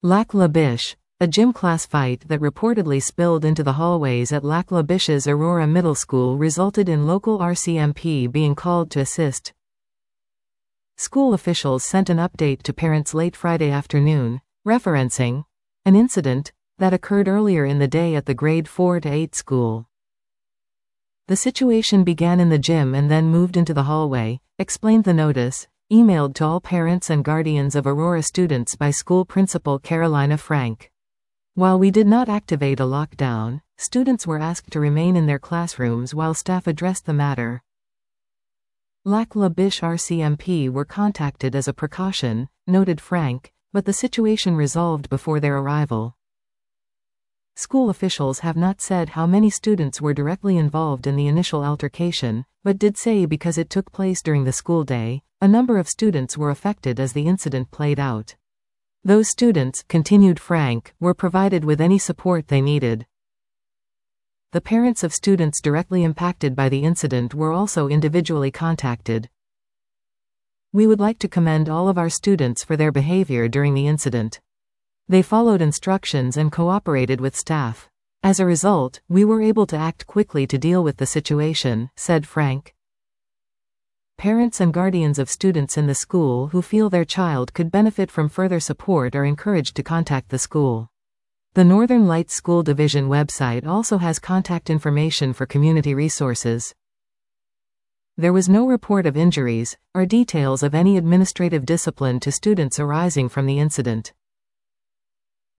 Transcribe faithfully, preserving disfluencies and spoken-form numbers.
Lac La Biche, a gym class fight that reportedly spilled into the hallways at Lac La Biche's Aurora Middle School resulted in local R C M P being called to assist. School officials sent an update to parents late Friday afternoon, referencing an incident that occurred earlier in the day at the grade four to eight school. The situation began in the gym and then moved into the hallway, explained the notice, emailed to all parents and guardians of Aurora students by school principal Carolina Frank. While we did not activate a lockdown, students were asked to remain in their classrooms while staff addressed the matter. Lac La Biche R C M P were contacted as a precaution, noted Frank, but the situation resolved before their arrival. School officials have not said how many students were directly involved in the initial altercation, but did say because it took place during the school day, a number of students were affected as the incident played out. Those students, continued Frank, were provided with any support they needed. The parents of students directly impacted by the incident were also individually contacted. We would like to commend all of our students for their behavior during the incident. They followed instructions and cooperated with staff. As a result, we were able to act quickly to deal with the situation, said Frank. Parents and guardians of students in the school who feel their child could benefit from further support are encouraged to contact the school. The Northern Lights School Division website also has contact information for community resources. There was no report of injuries or details of any administrative discipline to students arising from the incident.